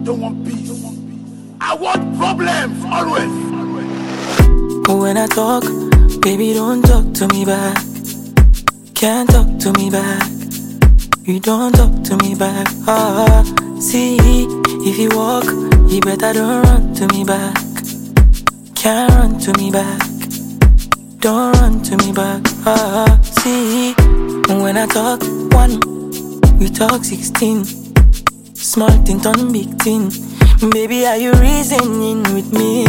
don't want peace. I want problems always. When I talk, baby, don't talk to me back. Can't talk to me back. You don't talk to me back. See, if you walk, you better don't run to me back. Can't run to me back. Don't run to me back. See, when I talk 1, you talk 16. Small thing turn big thing. Baby, are you reasoning with me?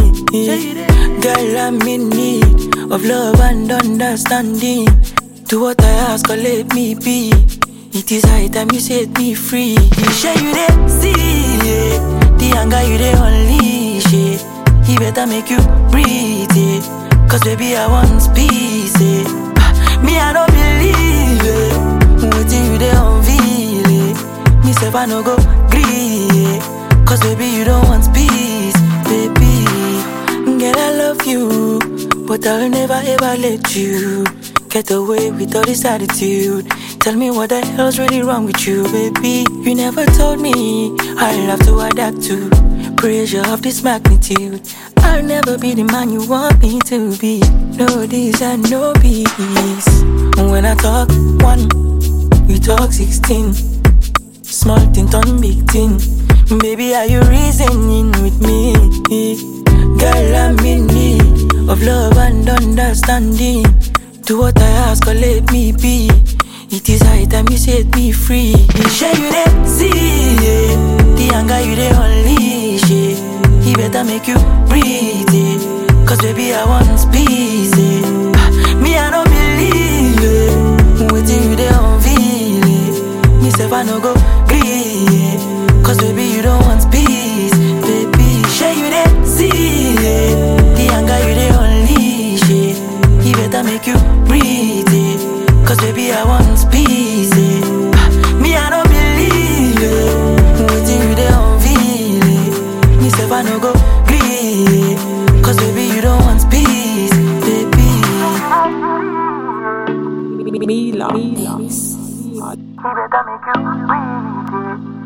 Girl, I'm in need of love and understanding. Do what I ask or let me be. It is high time you set me free. You share you there, see the anger you there unleash it. He better make you breathe it. Cause baby I want peace Me I don't believe it. Waiting you there unveil it. Me say I no go gree. Cause baby you don't want peace, baby. Girl I love you, but I'll never ever let you get away with all this attitude. Tell me what the hell's really wrong with you, baby. You never told me I'll have to adapt to pressure of this magnitude. I'll never be the man you want me to be. No this and no peace. When I talk 1, you talk 16. Small thing turn big thing. Baby, are you reasoning with me? Girl, I'm in need of love and understanding. Do what I ask or let me be. It is high time you set me free. Share you there, see the anger you there unleash it. He better make you breathe it. Cause baby I want peace Me I don't believe it. Waiting you there unveil it. Me say I no go gree. Cause baby you don't want peace, baby. Share you there, see the anger you there unleash it. He better make you breathe it. Cause baby I want peace Me I don't believe it. Waiting you there unveil it. Me say I no go gree. Cause baby you don't want peace, baby. Me love. He better make you breathe it.